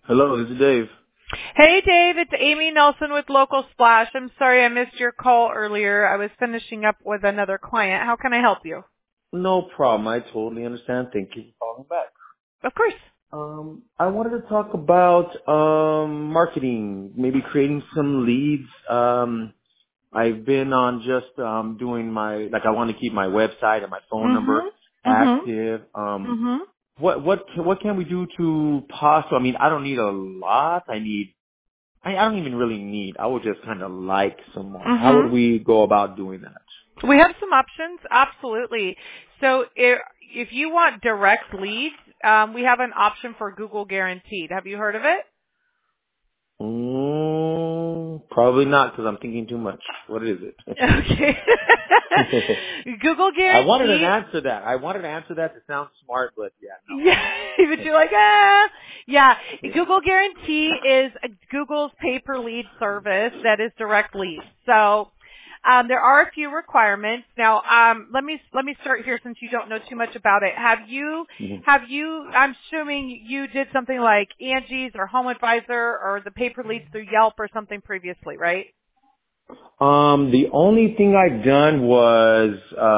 Hello, this is Dave. Hey, Dave, it's Amy Nelson with Local Splash. I'm sorry I missed your call earlier. I was finishing up with another client. How can I help you? No problem. I totally understand. Thank you for calling back. Of course. I wanted to talk about marketing, maybe creating some leads. I've been on just doing I want to keep my website and my phone number Mm-hmm. active. Mm-hmm. What can we do to I mean, I don't need a lot. I don't even really need. I would just kind of like some more. How would Mm-hmm. we go about doing that? We have some options. Absolutely. So if you want direct leads, we have an option for Google Guaranteed. Have you heard of it? Probably not because I'm thinking too much. What is it? Okay. Google I wanted an Guaranteed. answer that. I wanted to answer that to sound smart, but yeah, Yeah, but you're like, ah. Yeah, no. Yeah. Google Guarantee is Google's pay-per-lead service that is direct leads. So there are a few requirements. Now, let me start here since you don't know too much about it. Mhm. I'm assuming you did something like Angie's or Home Advisor or the pay-per-leads through Yelp or something previously, right? The only thing I've done was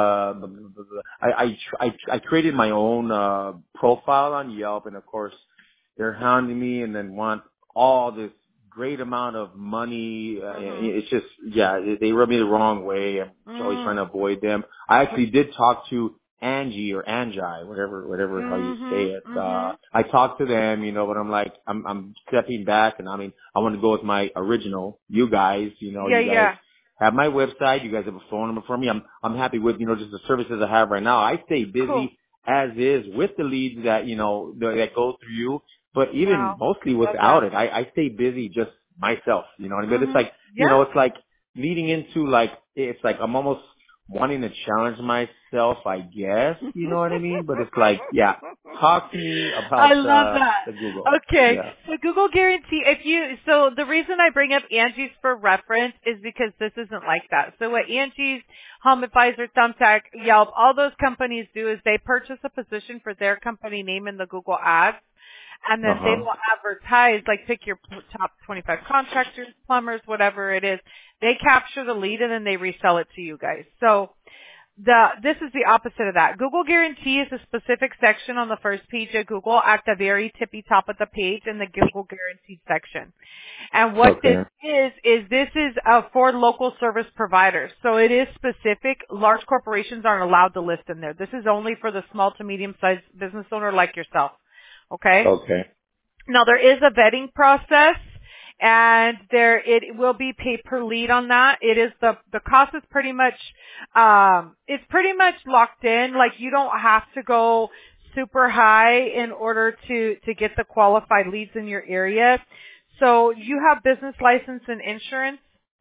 I created my own profile on Yelp, and of course they're hounding me and then want all this great amount of money. It's just they rub me the wrong way. I'm always trying to avoid them. I actually did talk to Angie or Angi, whatever how you say it. I talked to them, but I'm like I'm stepping back, and I mean I want to go with my original. You guys, you guys Yeah. have my website. You guys have a phone number for me. I'm happy with just the services I have right now. I stay Cool. busy as is with the leads that that go through you, but even Wow. mostly Love that. without it, I stay busy just myself. You know what I mean? It's like Yeah. it's like leading into it's like I'm almost wanting to challenge myself, I guess. You know what I mean? But it's like, yeah, talk to me I about love that. the Google. Okay, Yeah. so Google Guarantee, so the reason I bring up Angie's for reference is because this isn't like that. So what Angie's, Home Advisor, Thumbtack, Yelp, all those companies do is they purchase a position for their company name in the Google Ads, and then they will advertise, like pick your top 25 contractors, plumbers, whatever it is. They capture the lead and then they resell it to you guys. So this is the opposite of that. Google Guarantee is a specific section on the first page of Google at the very tippy top of the page in the Google Guaranteed section. And what this Okay. is for local service providers. So it is specific. Large corporations aren't allowed to list in there. This is only for the small to medium sized business owner like yourself. Okay? Okay. Now there is a vetting process and it will be pay per lead on that. It is the cost is pretty much it's pretty much locked in. Like you don't have to go super high in order to get the qualified leads in your area. So you have business license and insurance?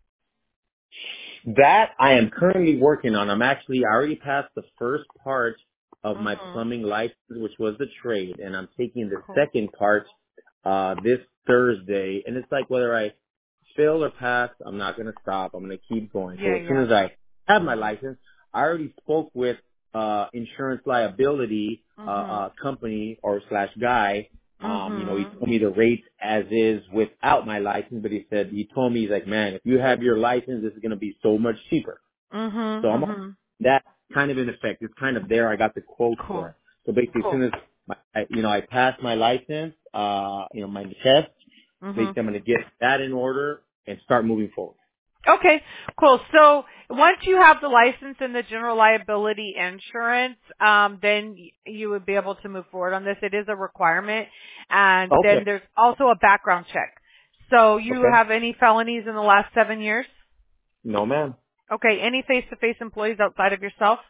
That I am currently working on. I already passed the first part of my Mhm. plumbing license, which was the trade, and I'm taking the Cool. second part this Thursday. And it's like whether I fail or pass, I'm not going to stop. I'm going to keep going. So as soon Yeah. as I have my Mhm. license, I already spoke with insurance liability Mhm. company or slash guy. He Mhm. told me the rates as is without my license, but he told me, he's like, man, if you have your license, this is going to be so much cheaper. So Mhm. Mhm. that's kind of in effect. It's kind of there. I got the quote for Cool. it. So basically, as Cool. soon as I pass my license, my test, Mhm. basically I'm going to get that in order and start moving forward. Okay, cool. So once you have the license and the general liability insurance, then you would be able to move forward on this. It is a requirement. And then Okay. there's also a background check. So you Okay. have any felonies in the last 7 years? No, ma'am. Okay, any face-to-face employees outside of yourself?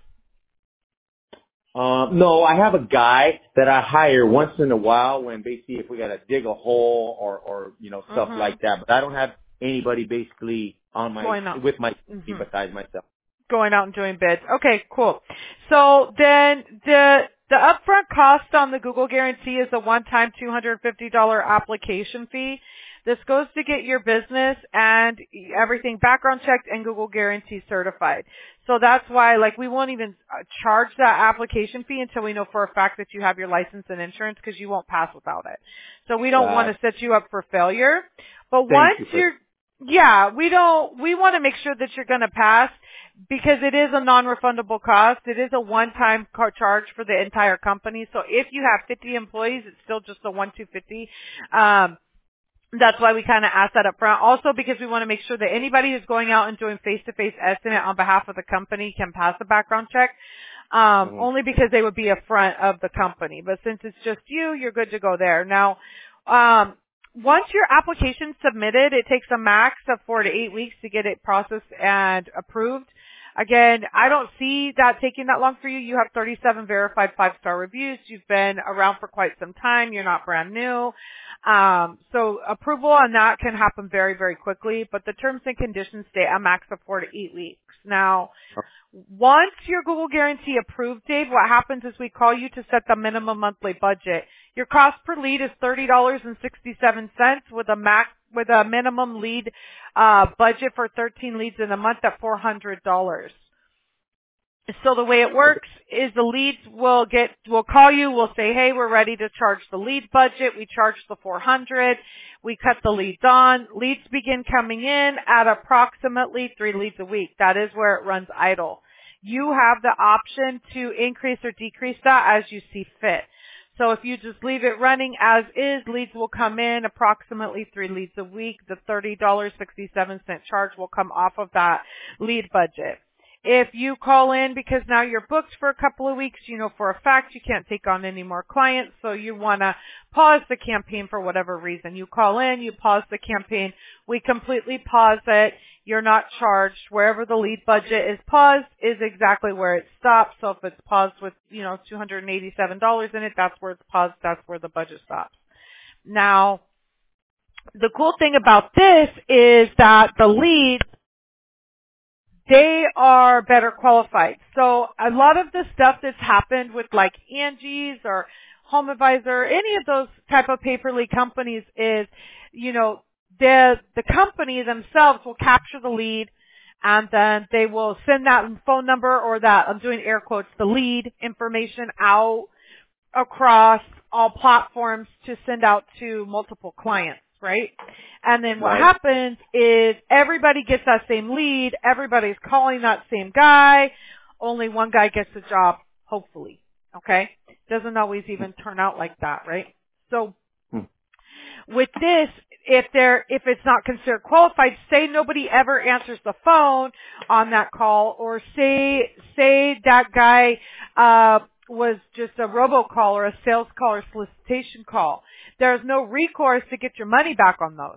No, I have a guy that I hire once in a while when basically if we got to dig a hole or stuff Mm-hmm. like that. But I don't have anybody basically Going out. with my team Mm-hmm. besides myself. Going out and doing bids. Okay, cool. So then the upfront cost on the Google Guarantee is a one-time $250 application fee. This goes to get your business and everything background checked and Google Guarantee certified. So that's why, like, we won't even charge that application fee until we know for a fact that you have your license and insurance, because you won't pass without it. So we don't want to set you up for failure. But once we want to make sure that you're going to pass, because it is a non-refundable cost. It is a one-time charge for the entire company. So if you have 50 employees, it's still just a 1,250. That's why we kind of ask that up front. Also, because we want to make sure that anybody who's going out and doing face-to-face estimate on behalf of the company can pass the background check. Only because they would be a front of the company. But since it's just you, you're good to go there. Now, once your application's submitted, it takes a max of 4 to 8 weeks to get it processed and approved. Again, I don't see that taking that long for you. You have 37 verified 5-star reviews. You've been around for quite some time. You're not brand new. So approval on that can happen very, very quickly, but the terms and conditions state a max of 4 to 8 weeks. Now, once your Google Guarantee approved, Dave, what happens is we call you to set the minimum monthly budget. Your cost per lead is $30.67 with a minimum lead budget for 13 leads in a month at $400. So the way it works is the leads will call you, we'll say, hey, we're ready to charge the lead budget. We charge the $400. We cut the leads on. Leads begin coming in at approximately 3 leads a week. That is where it runs idle. You have the option to increase or decrease that as you see fit. So if you just leave it running as is, leads will come in approximately 3 leads a week. The $30.67 charge will come off of that lead budget. If you call in because now you're booked for a couple of weeks, you know for a fact you can't take on any more clients, so you want to pause the campaign for whatever reason. You call in, you pause the campaign, we completely pause it, you're not charged. Wherever the lead budget is paused is exactly where it stops. So if it's paused with, $287 in it, that's where it's paused, that's where the budget stops. Now, the cool thing about this is that the leads, they are better qualified. So a lot of the stuff that's happened with like Angie's or Home Advisor, any of those type of pay-per-lead companies is, the company themselves will capture the lead and then they will send that phone number or that, I'm doing air quotes, the lead information out across all platforms to send out to multiple clients. Right? And then what happens is everybody gets that same lead. Everybody's calling that same guy. Only one guy gets the job, hopefully. Okay? Doesn't always even turn out like that, right? So with this, if it's not considered qualified, say nobody ever answers the phone on that call, or say that guy was just a robocall or a sales call or solicitation call. There's no recourse to get your money back on those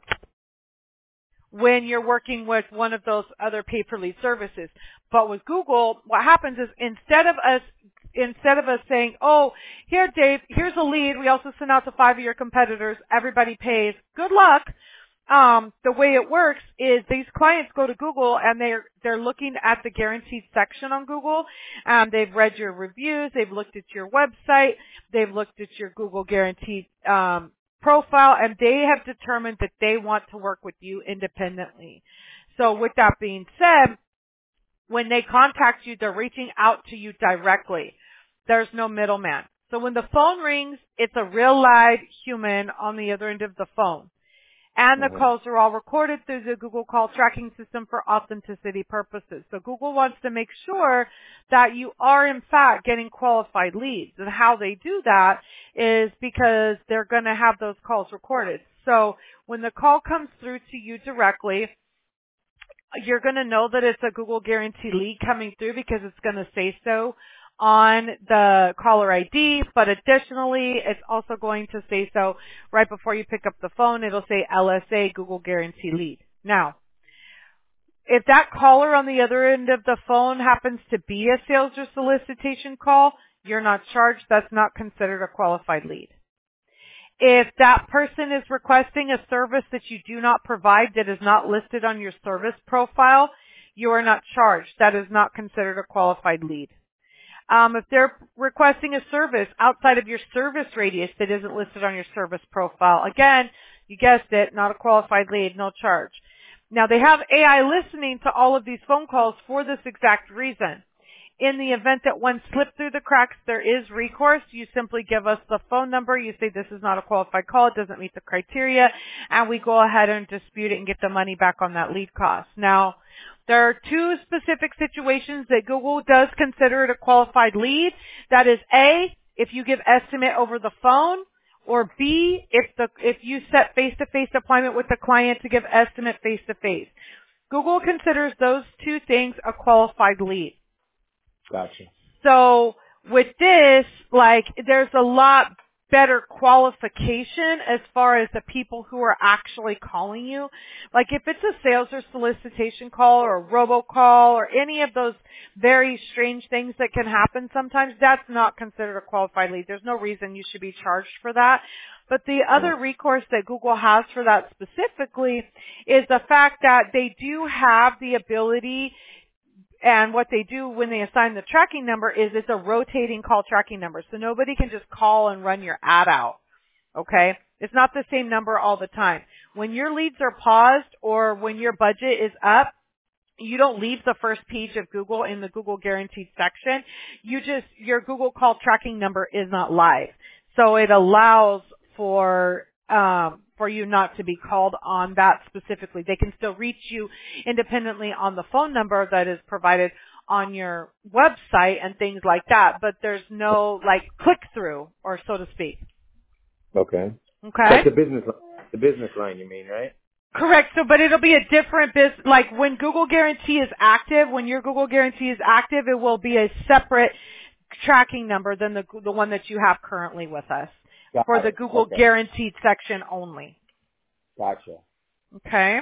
when you're working with one of those other pay-per-lead services. But with Google, what happens is instead of us saying, oh, here, Dave, here's a lead. We also send out to 5 of your competitors. Everybody pays. Good luck. The way it works is these clients go to Google and they're looking at the guaranteed section on Google. They've read your reviews. They've looked at your website. They've looked at your Google guaranteed profile, and they have determined that they want to work with you independently. So with that being said, when they contact you, they're reaching out to you directly. There's no middleman. So when the phone rings, it's a real live human on the other end of the phone. And the calls are all recorded through the Google call tracking system for authenticity purposes. So Google wants to make sure that you are in fact getting qualified leads. And how they do that is because they're going to have those calls recorded. So when the call comes through to you directly, you're going to know that it's a Google Guarantee lead coming through because it's going to say so on the caller ID, but additionally, it's also going to say so right before you pick up the phone. It'll say LSA, Google Guarantee Lead. Now, if that caller on the other end of the phone happens to be a sales or solicitation call, you're not charged. That's not considered a qualified lead. If that person is requesting a service that you do not provide that is not listed on your service profile, you are not charged. That is not considered a qualified lead. If they're requesting a service outside of your service radius that isn't listed on your service profile, again, You guessed it, not a qualified lead, no charge. Now they have AI listening to all of these phone calls for this exact reason. In the event that one slipped through the cracks, there is recourse. You simply give us the phone number. You say this is not a qualified call. It doesn't meet the criteria. And we go ahead and dispute it and get the money back on that lead cost. Now, there are two specific situations that Google does consider it a qualified lead. That is A, if you give estimate over the phone, or B, if you set face-to-face appointment with the client to give estimate face-to-face. Google considers those two things a qualified lead. Gotcha. So with this, like, there's a lot better qualification as far as the people who are actually calling you. Like if it's a sales or solicitation call or a robocall or any of those very strange things that can happen sometimes, that's not considered a qualified lead. There's no reason you should be charged for that. But the other recourse that Google has for that specifically is the fact that they do have the ability. And what they do when they assign the tracking number is it's a rotating call tracking number. So nobody can just call and run your ad out. Okay? It's not the same number all the time. When your leads are paused or when your budget is up, you don't leave the first page of Google in the Google Guaranteed section. Your Google call tracking number is not live. So it allows for you not to be called on that specifically. They can still reach you independently on the phone number that is provided on your website and things like that, but there's no like click through or so to speak. Okay. Okay. Like the business line you mean, right? Correct. So, but it'll be a different business. Like when Google Guarantee is active, when your Google Guarantee is active, it will be a separate tracking number than the one that you have currently with us. For the Google Guaranteed section only. Gotcha. Okay.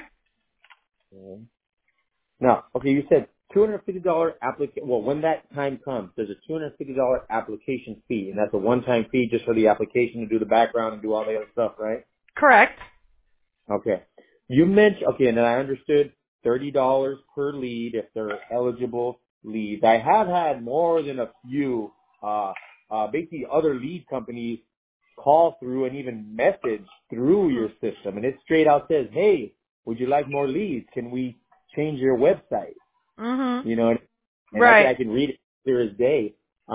Now, okay, you said $250 application. Well, when that time comes, there's a $250 application fee, and that's a one-time fee just for the application to do the background and do all the other stuff, right? Correct. Okay. You mentioned, okay, and then I understood $30 per lead if they're eligible leads. I have had more than a few, basically other lead companies call through and even message through your system, and it straight out says, hey, would you like more leads? Can we change your website? Mm-hmm. You know, and right. I can read it clear as day.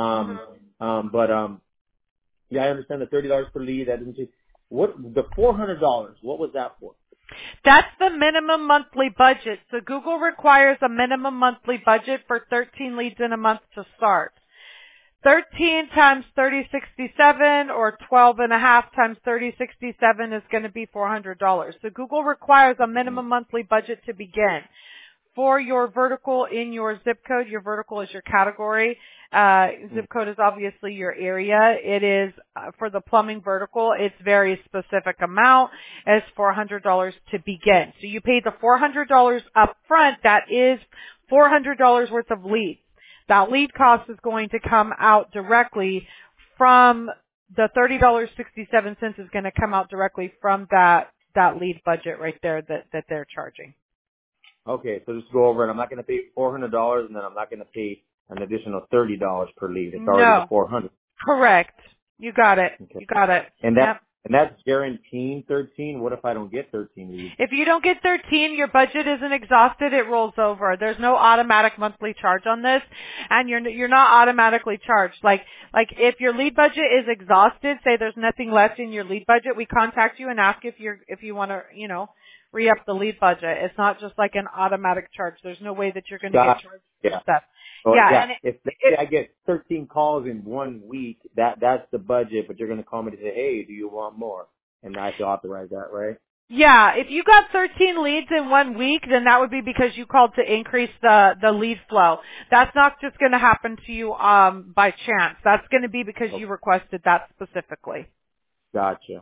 Yeah, I understand the $30 per lead. That doesn't change. What the $400? What was that for? That's the minimum monthly budget. So Google requires a minimum monthly budget for 13 leads in a month to start. 13 times 3067 or 12 and a half times 3067 is going to be $400. So Google requires a minimum monthly budget to begin. For your vertical in your zip code, your vertical is your category. Zip code is obviously your area. It is, for the plumbing vertical, it's very specific amount. It's $400 to begin. So you pay the $400 up front. That is $400 worth of leads. That lead cost is going to come out directly from the $30.67 is going to come out directly from that lead budget right there that they're charging. Okay, so just go over it. I'm not going to pay $400, and then I'm not going to pay an additional $30 per lead. It's already the $400. Correct. You got it. Okay. You got it. And that's guaranteeing 13. What if I don't get 13 leads? If you don't get 13, your budget isn't exhausted. It rolls over. There's no automatic monthly charge on this, and you're not automatically charged. Like if your lead budget is exhausted, say there's nothing left in your lead budget, we contact you and ask if you want to, re-up the lead budget. It's not just like an automatic charge. There's no way that you're going to get charged for stuff. And if I get 13 calls in 1 week, that's the budget, but you're going to call me to say, hey, do you want more? And I have to authorize that, right? Yeah, if you got 13 leads in 1 week, then that would be because you called to increase the lead flow. That's not just going to happen to you by chance. That's going to be because you requested that specifically. Gotcha.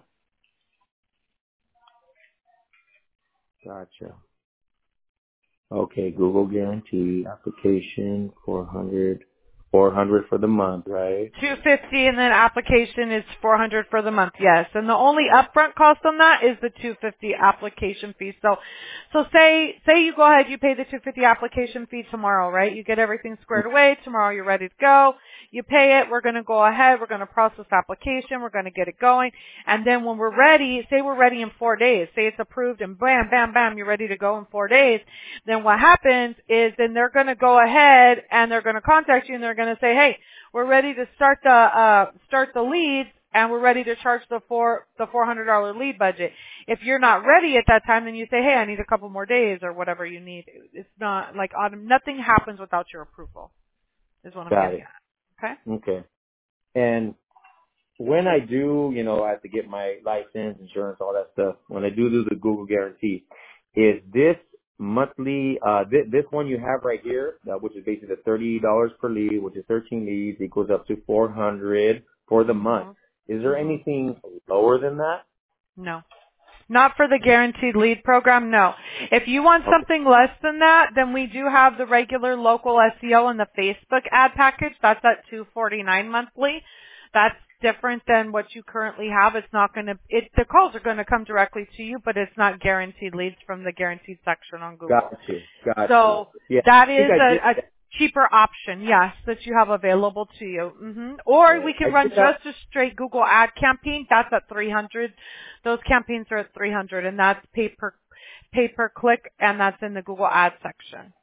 Okay, Google Guarantee application 400. $400 for the month, right? $250 and then application is $400 for the month. Yes, and the only upfront cost on that is the $250 application fee. So say you go ahead, you pay the $250 application fee tomorrow, right? You get everything squared away. Tomorrow you're ready to go. You pay it. We're going to go ahead. We're going to process application. We're going to get it going. And then when we're ready, say we're ready in 4 days. Say it's approved and bam, bam, bam, you're ready to go in 4 days. Then what happens is then they're going to go ahead and they're going to contact you and they're going to say, hey, we're ready to start the leads and we're ready to charge the $400 lead budget. If you're not ready at that time, then you say, hey, I need a couple more days or whatever you need. It's not like nothing happens without your approval is what I'm getting at. Okay? Okay. And when I do, I have to get my license, insurance, all that stuff. When I do the Google guarantee, is this monthly, this one you have right here, which is basically the $30 per lead, which is 13 leads, equals up to $400 for the month. Is there anything lower than that? No. Not for the guaranteed lead program, no. If you want something less than that, then we do have the regular local SEO and the Facebook ad package. That's at $249 monthly. That's different than what you currently have. It's not going to, the calls are going to come directly to you, but it's not guaranteed leads from the guaranteed section on Google. Gotcha. So yeah. that is a cheaper option, yes, that you have available to you. Or we can run just a straight Google ad campaign. That's at $300. Those campaigns are at $300, and that's pay per click, and that's in the Google ad section.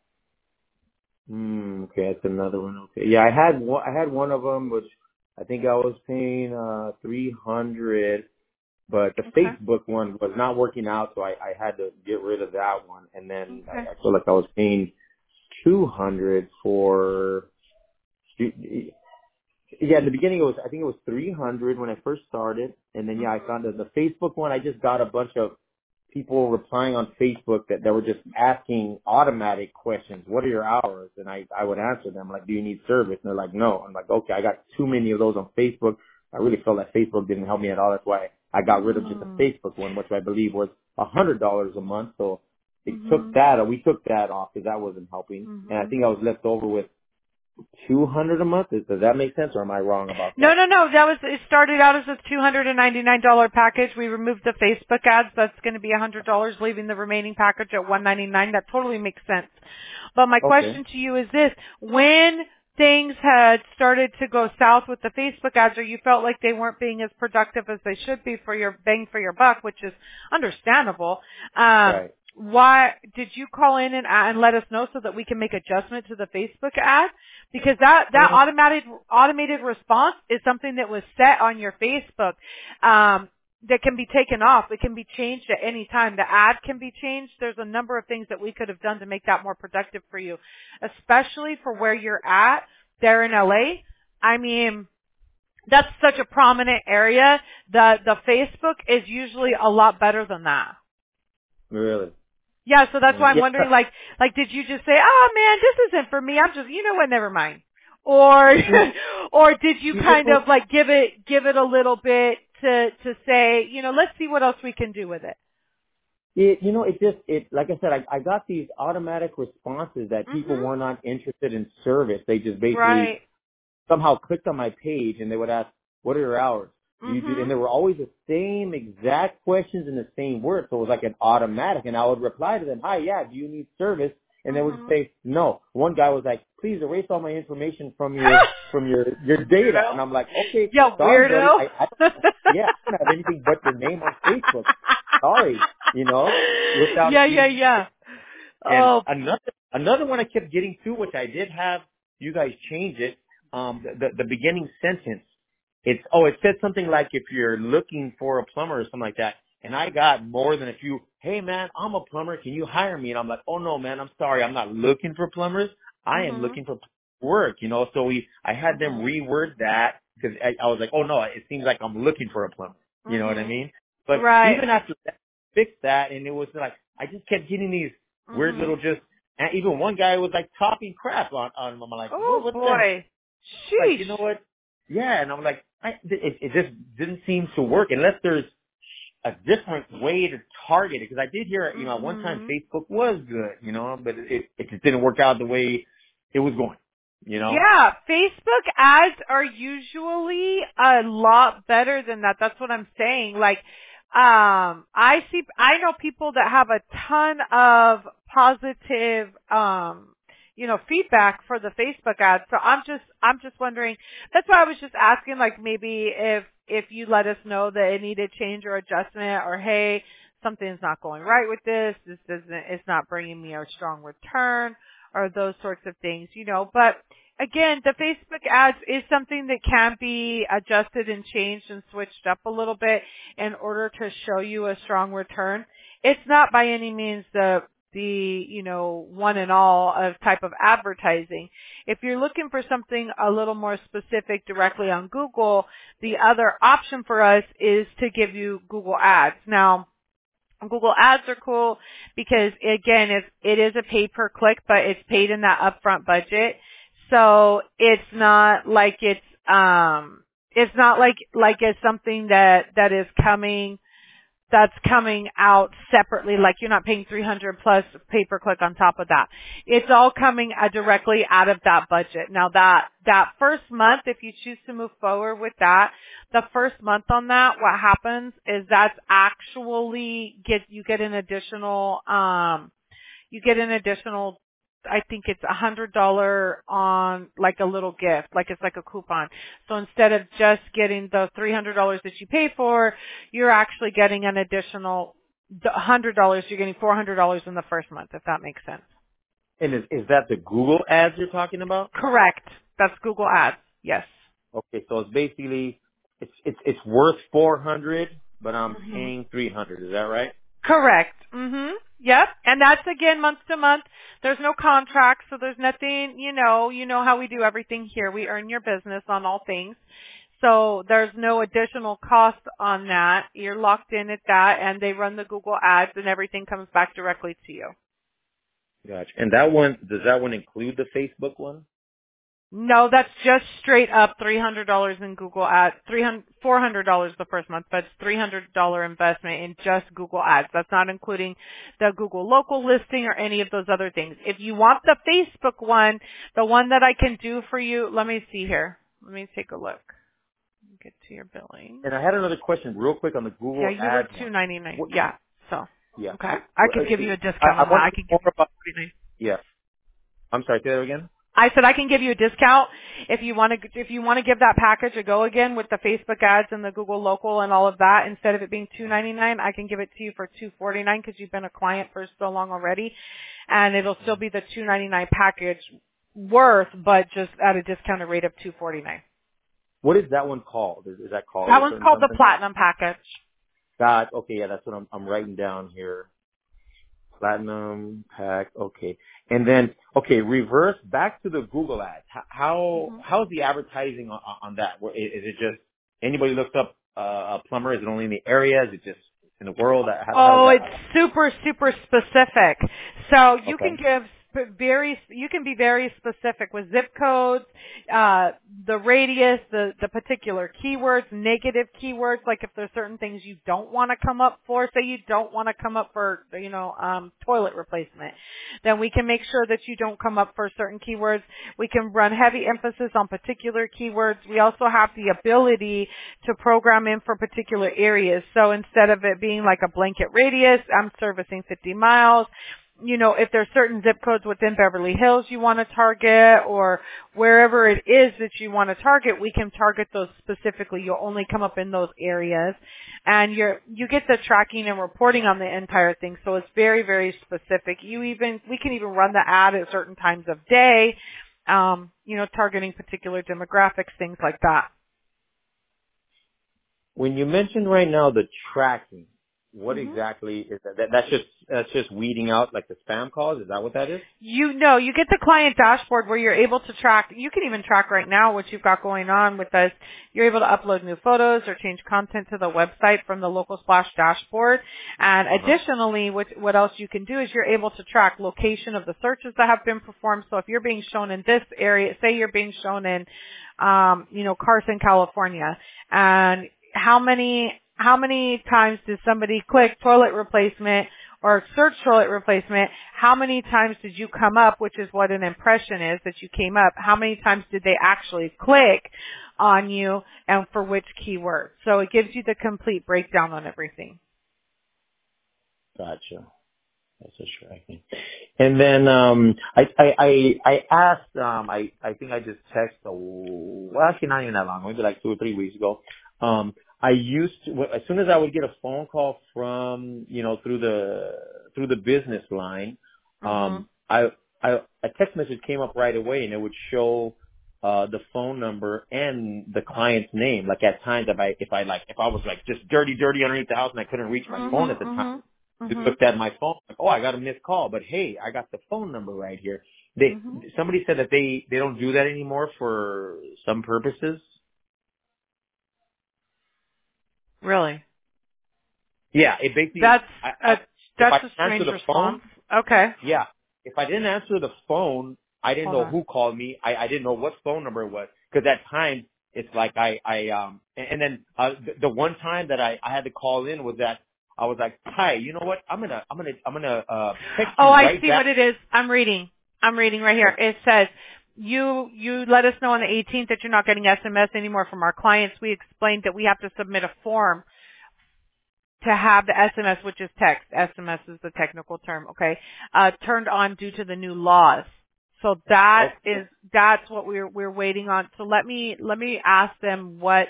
Okay, that's another one. Okay, yeah, I had one of them, which I think I was paying $300, but the Facebook one was not working out, so I had to get rid of that one, and then I feel like I was paying $200 for. Yeah, in the beginning I think it was $300 when I first started, and then I found that the Facebook one, I just got a bunch of people replying on Facebook that were just asking automatic questions. What are your hours? And I would answer them like, do you need service? And they're like, no. I'm like, okay, I got too many of those on Facebook. I really felt that Facebook didn't help me at all. That's why I got rid of just the Facebook one, which I believe was $100 a month. So we took that off because that wasn't helping. And I think I was left over with $200 a month. Does that make sense, or am I wrong about that? No. It started out as a $299 package. We removed the Facebook ads. That's going to be $100, leaving the remaining package at $199. That totally makes sense. But my question to you is this: when things had started to go south with the Facebook ads, or you felt like they weren't being as productive as they should be for your bang for your buck, which is understandable. Right. Why did you call in and let us know so that we can make adjustment to the Facebook ad? Because that automated response is something that was set on your Facebook that can be taken off. It can be changed at any time. The ad can be changed. There's a number of things that we could have done to make that more productive for you, especially for where you're at there in LA. I mean, that's such a prominent area. The Facebook is usually a lot better than that. Really? Yeah, so that's why I'm wondering, like, did you just say, oh man, this isn't for me, I'm just, you know what, never mind. Or, or did you kind of like give it a little bit to say, let's see what else we can do with it? Like I said, I got these automatic responses that people were not interested in service. They just basically somehow clicked on my page and they would ask, what are your hours? And they were always the same exact questions in the same words. So it was like an automatic. And I would reply to them, hi, yeah, do you need service? And they would say, no. One guy was like, please erase all my information from your data. And I'm like, okay, yeah, sorry, weirdo. buddy. I don't have anything but your name on Facebook. Sorry, without Yeah. And another one I kept getting to, which I did have you guys change it, the beginning sentence. It said something like, if you're looking for a plumber or something like that. And I got more than a few, hey man, I'm a plumber, can you hire me? And I'm like, oh no man, I'm sorry, I'm not looking for plumbers. I am looking for work, So I had them reword that because I was like, oh no, it seems like I'm looking for a plumber. You know what I mean? But even after that, fixed that, and it was like, I just kept getting these weird little and even one guy was like talking crap on them. I'm like, oh what boy. Sheesh. Like, you know what? Yeah, and I'm like, it just didn't seem to work unless there's a different way to target it. Because I did hear, at one time Facebook was good, but it just didn't work out the way it was going. Yeah, Facebook ads are usually a lot better than that. That's what I'm saying. Like, I know people that have a ton of positive, feedback for the Facebook ads. So I'm just wondering, that's why I was just asking, like, maybe if you let us know that it needed change or adjustment, or hey, something's not going right with this. It's not bringing me a strong return, or those sorts of things, but again, the Facebook ads is something that can be adjusted and changed and switched up a little bit in order to show you a strong return. It's not by any means the one and all of type of advertising. If you're looking for something a little more specific directly on Google, the other option for us is to give you Google Ads. Now, Google Ads are cool because, again, it is a pay per click, but it's paid in that upfront budget. So it's not like it's something that is that's coming out separately, like you're not paying $300 plus pay per click on top of that. It's all coming directly out of that budget. Now that first month, if you choose to move forward with that, the first month on that, what happens is that's actually you get an additional, I think it's $100 on like a little gift, like it's like a coupon. So instead of just getting the $300 that you pay for, you're actually getting an additional $100. You're getting $400 in the first month, if that makes sense. And is that the Google ads you're talking about? Correct. That's Google Ads. Yes. Okay, so it's basically it's worth 400, but I'm paying 300. Is that right? Correct. Yep. And that's again month to month. There's no contract, so there's nothing, you know how we do everything here. We earn your business on all things. So there's no additional cost on that. You're locked in at that, and they run the Google Ads and everything comes back directly to you. Gotcha. And does that one include the Facebook one? No, that's just straight up $300 in Google Ads. $400 the first month, but it's $300 investment in just Google Ads. That's not including the Google local listing or any of those other things. If you want the Facebook one, the one that I can do for you, let me see here. Let me take a look. Get to your billing. And I had another question real quick on the Google Ads. Yeah, you were $299. Yeah. So. Yeah. Okay. I could give you a discount on that. I can give you $299. Yeah. I'm sorry, say that again? I said I can give you a discount if you want to give that package a go again with the Facebook ads and the Google local and all of that. Instead of it being $299, I can give it to you for $249 because you've been a client for so long already, and it'll still be the $299 package worth, but just at a discounted rate of $249. What is that one called? Is that called? That one's called the Platinum package. Okay, yeah, that's what I'm writing down here. Platinum pack, okay. And then, reverse back to the Google ads. How's the advertising on that? Is it just anybody looks up a plumber? Is it only in the area? Is it just in the world? It's super, super specific. So you can you can be very specific with zip codes, the radius, the particular keywords, negative keywords, like if there's certain things you don't want to come up for, say you don't want to come up for, toilet replacement, then we can make sure that you don't come up for certain keywords. We can run heavy emphasis on particular keywords. We also have the ability to program in for particular areas. So instead of it being like a blanket radius, I'm servicing 50 miles. If there's certain zip codes within Beverly Hills you want to target, or wherever it is that you want to target, we can target those specifically. You'll only come up in those areas, and you get the tracking and reporting on the entire thing. So it's very, very specific. We can even run the ad at certain times of day, targeting particular demographics, things like that. When you mentioned right now the tracking, what exactly is that? That's just weeding out like the spam calls? Is that what that is? You get the client dashboard where you're able to track. You can even track right now what you've got going on with us. You're able to upload new photos or change content to the website from the Local Splash dashboard. And additionally, what else you can do is you're able to track location of the searches that have been performed. So if you're being shown in this area, say you're being shown in, Carson, California, and how many times did somebody click toilet replacement or search bullet replacement, how many times did you come up, which is what an impression is, that you came up, how many times did they actually click on you, and for which keyword. So it gives you the complete breakdown on everything. Gotcha. That's a tracking. And then I asked I think I just texted well, actually not even that long, maybe like 2 or 3 weeks ago. I used to, as soon as I would get a phone call from through the business line, a text message came up right away, and it would show the phone number and the client's name. Like at times, if I was like just dirty underneath the house and I couldn't reach my phone at the time, just looked at my phone, like, oh, I got a missed call, but hey, I got the phone number right here. Somebody said that they don't do that anymore for some purposes. Really? Yeah, it basically That's if a I answer strange the response. phone, Okay. yeah, if I didn't answer the phone, I didn't Hold know on. who called me. I didn't know what phone number it was, because at times it's like and then the one time that I had to call in was that I was like, hi, you know what? I'm gonna text Oh, you I right see back. what it is. I'm reading right here. It says, you let us know on the 18th that you're not getting SMS anymore from our clients. We explained that we have to submit a form to have the SMS, which is text. SMS is the technical term, okay, turned on due to the new laws. So that's what we're waiting on. So let me ask them where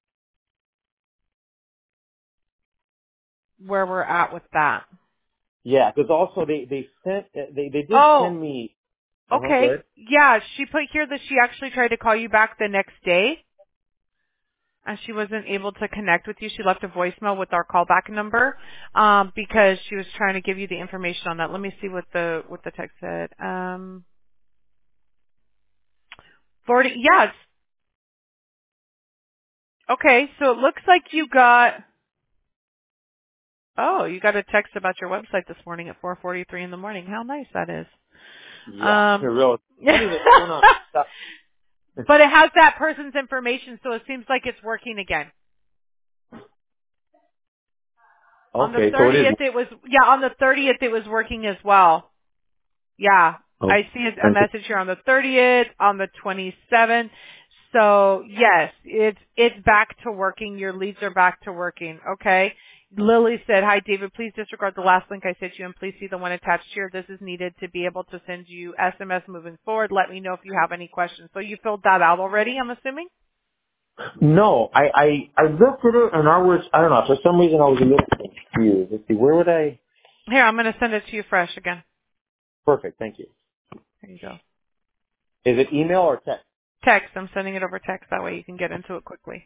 we're at with that. Yeah, because also they did send me. Go Okay. ahead. Yeah, she put here that she actually tried to call you back the next day, and she wasn't able to connect with you. She left a voicemail with our callback number, because she was trying to give you the information on that. Let me see what the text said. 40. Yes. Okay. So it looks like you got a text about your website this morning at 4:43 in the morning. How nice that is. Yeah, real. What is going on? But it has that person's information, so it seems like it's working again. On the Okay, so it is. 30th, on the 30th, it was working as well. Yeah. Oh, I see a message here on the 30th, on the 27th. So yes, it's back to working. Your leads are back to working. Okay. Lily said, hi David, please disregard the last link I sent you and please see the one attached here. This is needed to be able to send you SMS moving forward. Let me know if you have any questions. So you filled that out already, I'm assuming? no, I looked at it and I don't know, for some reason I was a little confused. Let's see, where would I? Here, I'm going to send it to you fresh again. Perfect, thank you. There you go. Is it email or text? Text. I'm sending it over text. That way you can get into it quickly.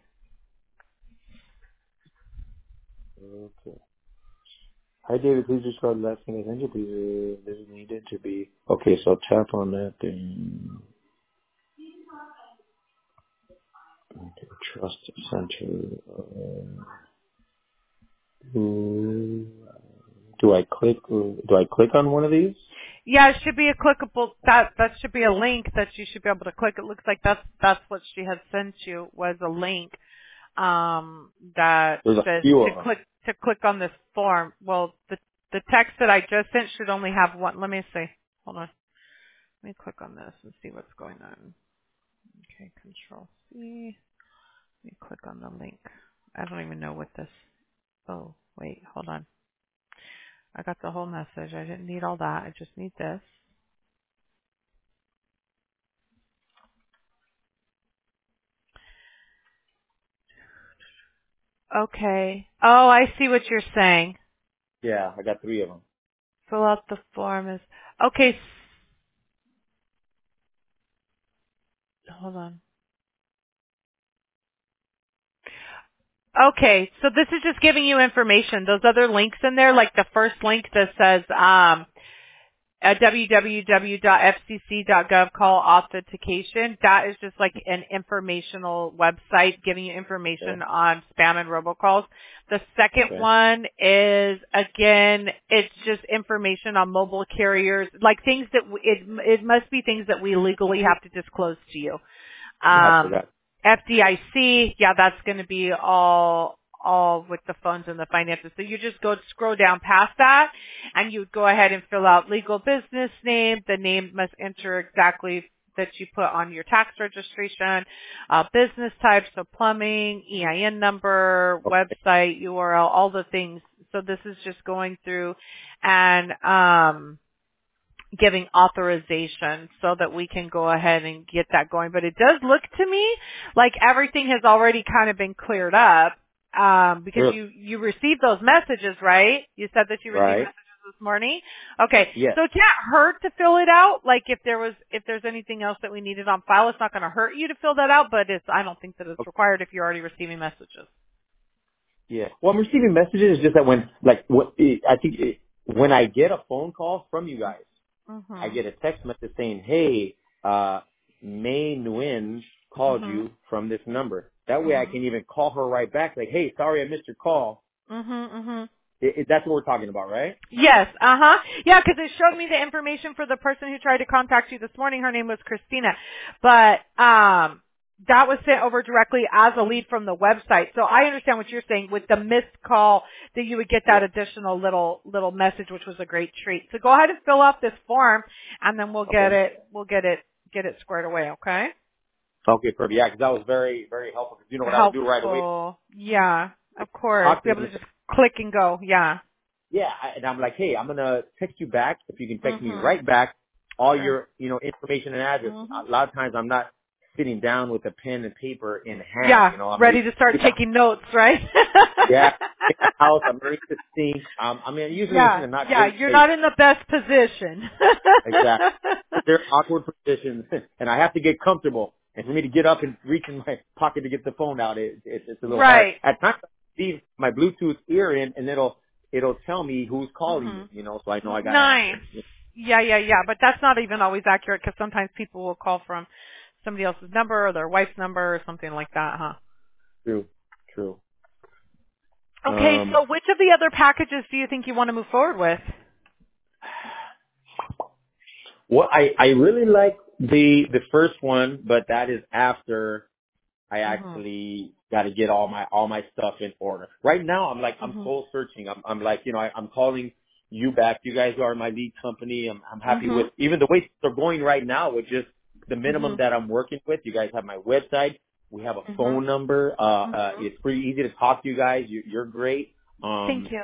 Okay. Hi David, please describe the last thing I sent you. Please, this is needed to be. Okay, so tap on that thing. Okay, trust center. Do I click on one of these? Yeah, it should be a clickable. That should be a link that you should be able to click. It looks like that's what she had sent you, was a link that There's a says few of them. to click on this form. Well, the text that I just sent should only have one. Let me see. Hold on. Let me click on this and see what's going on. Okay, Control C. Let me click on the link. I don't even know what this. Oh, wait, hold on. I got the whole message. I didn't need all that. I just need this. Okay. Oh, I see what you're saying. Yeah, I got 3 of them. Fill out the form is okay. Hold on. Okay, so this is just giving you information. Those other links in there, like the first link that says at www.fcc.gov call authentication, that is just like an informational website giving you information on spam and robocalls. The second one is, again, it's just information on mobile carriers, like things that it must be things that we legally have to disclose to you. FDIC, yeah, that's going to be all all with the funds and the finances. So you just scroll down past that, and you would go ahead and fill out legal business name. The name must enter exactly that you put on your tax registration, business type, so plumbing, EIN number, website, URL, all the things. So this is just going through and giving authorization so that we can go ahead and get that going. But it does look to me like everything has already kind of been cleared up, because you received those messages, right? You said that you received messages this morning. Okay. Yes. So it can't hurt to fill it out. Like if there's anything else that we needed on file, it's not going to hurt you to fill that out, but I don't think that it's required if you're already receiving messages. Yeah. Well, I'm receiving messages. It's just that when I get a phone call from you guys, I get a text message saying, "Hey, May Nguyen called you from this number." That way, I can even call her right back, like, "Hey, sorry I missed your call." That's what we're talking about, right? Yes. Yeah, because it showed me the information for the person who tried to contact you this morning. Her name was Christina, but that was sent over directly as a lead from the website. So I understand what you're saying with the missed call, that you would get that additional little message, which was a great treat. So go ahead and fill out this form, and then we'll get it squared away. Okay. Okay, perfect. Yeah, because that was very, very helpful. Because you know what I would do right away. Yeah, of course. Be able to just click and go. Yeah. Yeah, and I'm like, hey, I'm gonna text you back. If you can text me right back, all your information and address. A lot of times I'm not sitting down with a pen and paper in hand. Yeah, You know, I'm ready to start taking notes, right? Yeah, in the house, I'm ready to think. I mean, usually it's not great you're state. not in the best position. Exactly. They're awkward positions, and I have to get comfortable. And for me to get up and reach in my pocket to get the phone out, it's a little hard. At times, I leave my Bluetooth ear in, and it'll tell me who's calling you, you know, so I know I got nice. answer. Yeah. But that's not even always accurate, because sometimes people will call from somebody else's number or their wife's number or something like that, huh? True. Okay, so which of the other packages do you think you want to move forward with? Well, I really like the first one, but that is after I actually got to get all my stuff in order. Right now, I'm soul searching. I'm like, you know, I'm calling you back. You guys are my lead company. I'm happy with even the way they're going right now with just the minimum that I'm working with. You guys have my website. We have a phone number. It's pretty easy to talk to you guys. You're great. Thank you.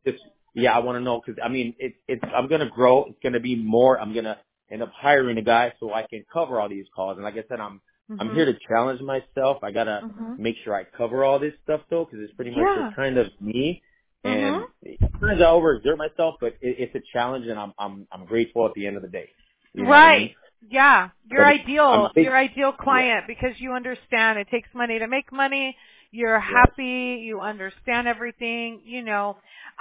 I want to know, because I mean, I'm going to grow. It's going to be more. I'm going to end up hiring a guy so I can cover all these calls. And like I said, I'm here to challenge myself. I got to make sure I cover all this stuff though, because it's pretty much just kind of me. And sometimes I overexert myself, but it's a challenge, and I'm grateful at the end of the day. You know what I mean? Yeah. Your ideal client, because you understand it takes money to make money. You're happy. You understand everything, you know.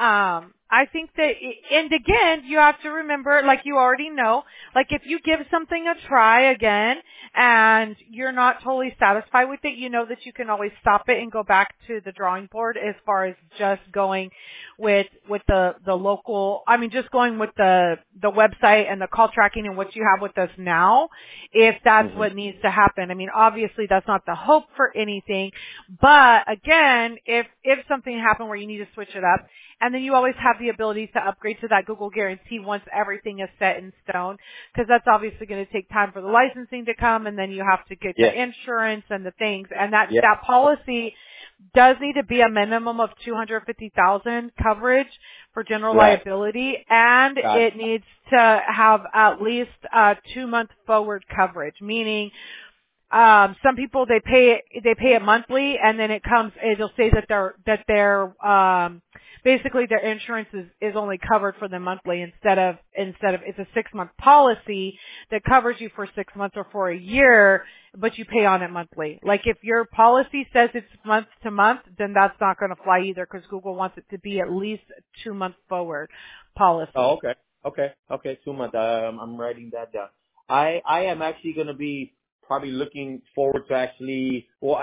I think that, and again, you have to remember, like you already know, like if you give something a try again and you're not totally satisfied with it, you know that you can always stop it and go back to the drawing board as far as just going with the local, I mean, just going with the website and the call tracking and what you have with us now, if that's what needs to happen. I mean, obviously that's not the hope for anything, but again, if something happened where you need to switch it up, and then you always have the ability to upgrade to that Google guarantee once everything is set in stone, because that's obviously going to take time for the licensing to come, and then you have to get the insurance and the things, and that policy does need to be a minimum of $250,000 coverage for general liability, and it needs to have at least 2-month forward coverage, meaning some people they pay it monthly, and then it'll say that their basically their insurance is only covered for the monthly instead of it's a 6-month policy that covers you for 6 months or for a year, but you pay on it monthly. Like if your policy says it's month to month, then that's not going to fly either, because Google wants it to be at least 2-month forward policy. Oh, okay, 2 months. I'm writing that down. I am actually going to be probably looking forward to actually. Well,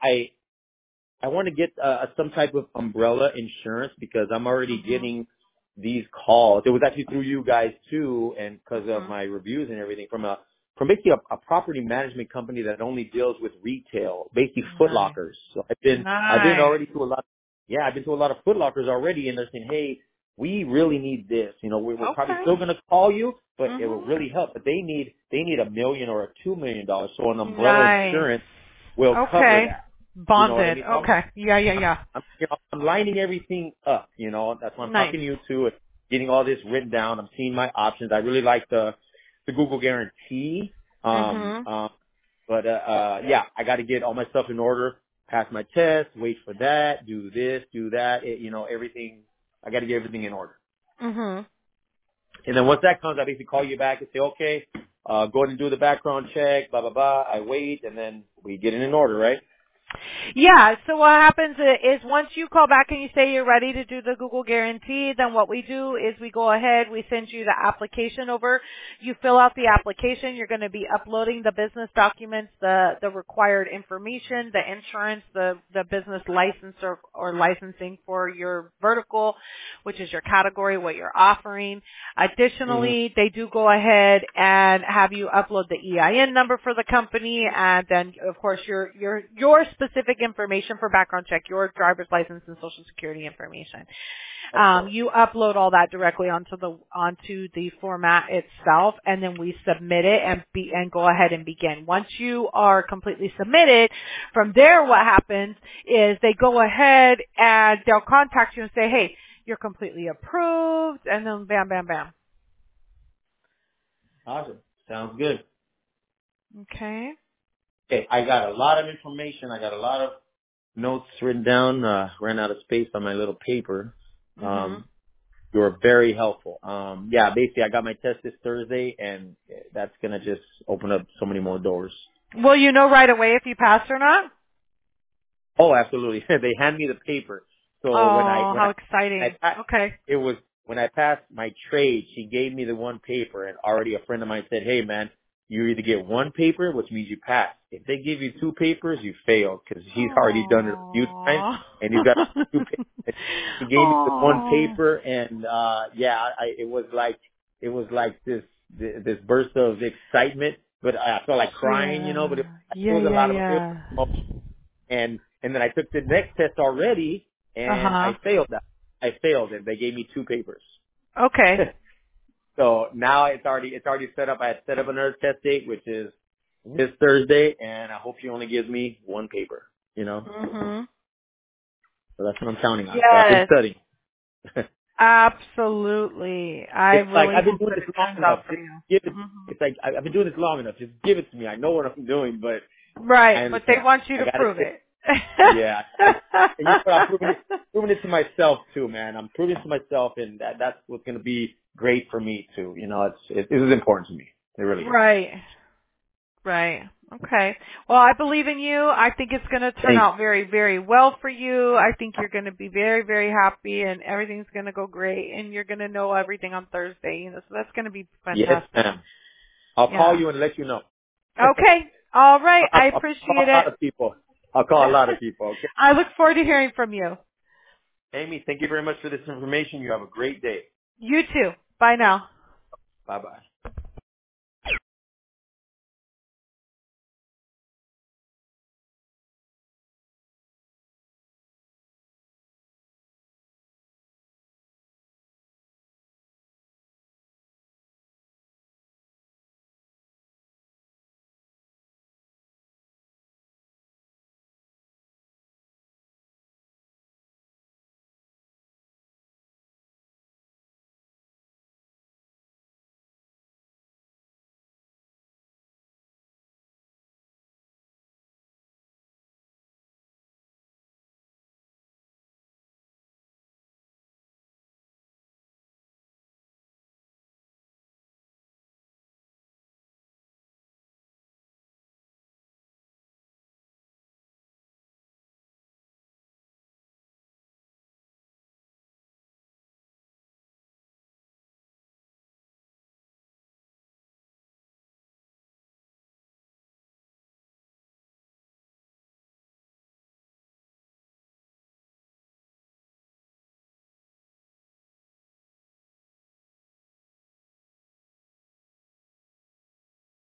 I want to get some type of umbrella insurance, because I'm already getting these calls. It was actually through you guys too, and because of my reviews and everything from basically a property management company that only deals with retail, basically Foot Lockers. So I've been already to a lot yeah, I've been to a lot of Foot Lockers already, and they're saying, hey, we really need this. You know, we're probably Okay. still going to call you, but it will Mhm. really help. But they need $1 million or $2 million, so an umbrella Nice. insurance will cover Okay. that. You know what I Bonded. mean? So Okay. Yeah, yeah, yeah. I'm lining everything up. You know, that's why I'm Nice. talking to you too, and getting all this written down. I'm seeing my options. I really like the Google Guarantee. Mhm. Yeah, I got to get all my stuff in order, pass my test, wait for that, do this, do that. Everything. I got to get everything in order. Mhm. And then once that comes, I basically call you back and say, okay, go ahead and do the background check, blah, blah, blah. I wait, and then we get it in order, right? Yeah, so what happens is once you call back and you say you're ready to do the Google Guarantee, then what we do is we go ahead, we send you the application over. You fill out the application. You're going to be uploading the business documents, the required information, the insurance, the business license or licensing for your vertical, which is your category, what you're offering. Mm-hmm. Additionally, they do go ahead and have you upload the EIN number for the company, and then of course your specific information for background check, your driver's license and social security information. Of course. You upload all that directly onto the format itself, and then we submit it and go ahead and begin. Once you are completely submitted, from there what happens is they go ahead and they'll contact you and say, hey, you're completely approved, and then bam, bam, bam. Awesome. Sounds good. Okay. Okay, I got a lot of information. I got a lot of notes written down. Ran out of space on my little paper. Mhm. You were very helpful. Yeah, basically I got my test this Thursday, and that's gonna just open up so many more doors. Will you know right away if you passed or not? Oh, absolutely. They hand me the paper. So Oh, how I exciting. passed, Okay. it was when I passed my trade, she gave me the one paper, and already a friend of mine said, hey man, you either get one paper, which means you pass. If they give you two papers, you fail, because he's already done it a few times, Oh. and he's got two papers. He gave me the one Oh. paper, and it was like this burst of excitement, but I felt like crying, but Yeah. it Yeah, was a yeah, lot of yeah. emotion. And then I took the next test already, and Uh-huh. I failed that. I failed, and they gave me two papers. Okay. So now it's already set up. I had set up another test date, which is this Thursday, and I hope she only gives me one paper. Mhm. So that's what I'm counting on. So I've been Yes. studying. Absolutely. I It's like really I've been hope doing that this it long turns enough. out for Just you. give it. Mhm. It's like I've been doing this long enough. Just give it to me. I know what I'm doing, but I Right, but they understand. want you I to gotta prove sit. it. Yeah. And I'm proving it to myself too, man. I'm proving it to myself, and that's what's gonna be great for me too. This is important to me. It really is. Right. Right. Okay. Well, I believe in you. I think it's going to turn Thanks. out very, very well for you. I think you're going to be very, very happy and everything's going to go great and you're going to know everything on Thursday. So that's going to be Yes, fantastic. ma'am. I'll call Yeah. you and let you know. Okay. All right. I I'll call appreciate a it. lot of people. I'll call a lot of people. Okay. I look forward to hearing from you. Amy, thank you very much for this information. You have a great day. You too. Bye now. Bye bye.